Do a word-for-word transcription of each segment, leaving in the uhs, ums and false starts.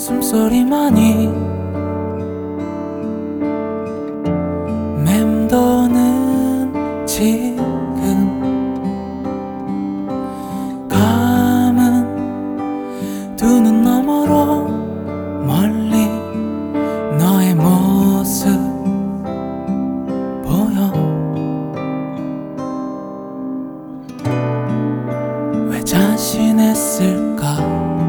숨소리만이 맴도는 지금 감은 두 눈 너머로 멀리 너의 모습 보여. 왜 자신했을까?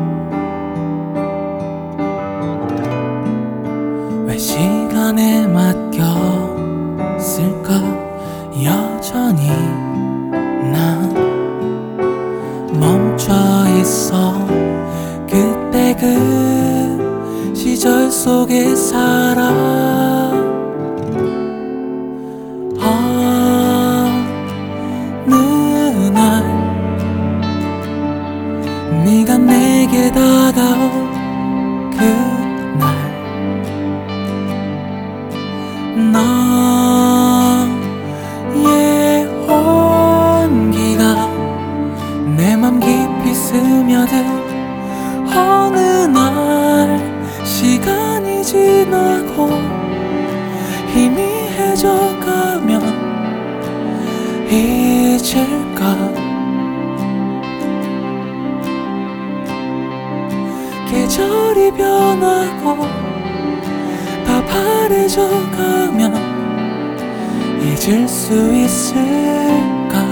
왜 시간에 맡겼을까? 여전히 난 멈춰있어. 그때 그 시절 속에 살아. 어느 날 네가 내게 다가온 그날 너의 온기가 내 맘 깊이 스며든 어느 날 시간이 지나고 희미해져가면 잊을까? 계절이 변하고 다 바래져가면 잊을 수 있을까?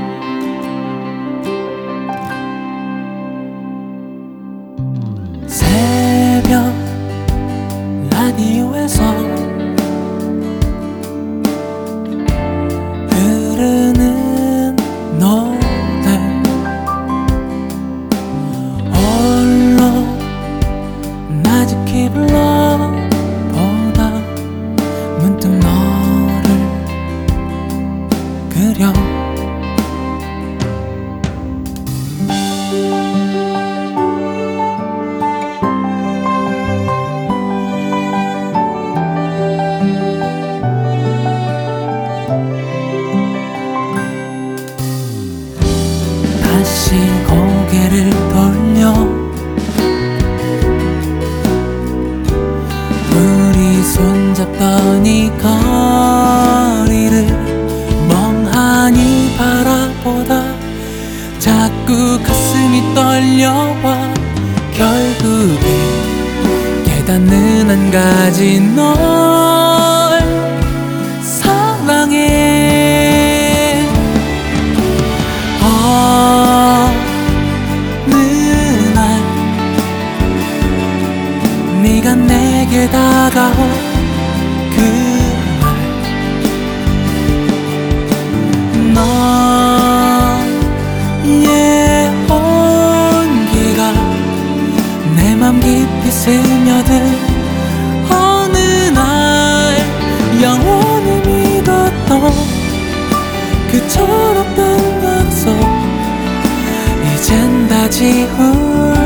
새벽 라디오에서 흐르는 노래 홀로 나직히 불러보다 문득 너를 그려. 다시 고개를 돌려 우리 손잡던 이 거리를 멍하니 바라보다 자꾸 가슴이 떨려와 결국에 깨닫는 한 가지, 널 사랑해. 어느 날 네가 내게 다가온 그날 너의 온기가 내 맘 깊이 스며든 어느 날 영원히 믿었던 그 철없던 약속 이젠 다 지울